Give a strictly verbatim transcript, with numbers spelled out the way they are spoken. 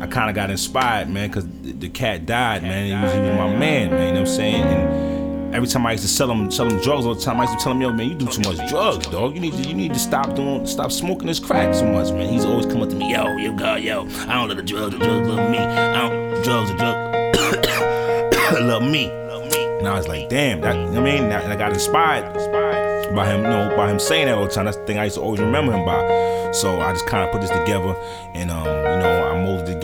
I kind of got inspired, man, because the, the cat died, man. He was, he was my man, man. You know what I'm saying? And every time I used to sell him, sell him drugs all the time, I used to tell him, yo, man, you do too much drugs, dog. You need to, you need to stop doing, stop smoking this crack so much, man. He's always come up to me, yo, yo, God, yo, I don't love the drugs, the drugs love me. I don't, drugs, the drugs love me. And I was like, damn, that, you know what I mean? And I got inspired by him, you know, by him saying that all the time. That's the thing I used to always remember him by. So I just kind of put this together, and um, you know, I molded it